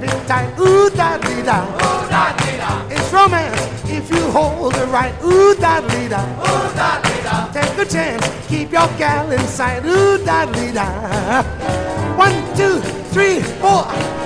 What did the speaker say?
it tight. Ooh, da-dee-da. Ooh, da-dee-da. It's romance if you hold it right. Ooh, da-dee-da. Ooh, da-dee-da. Take a chance, keep your gal in sight. Ooh, da-dee-da. 1, 2, 3, 4.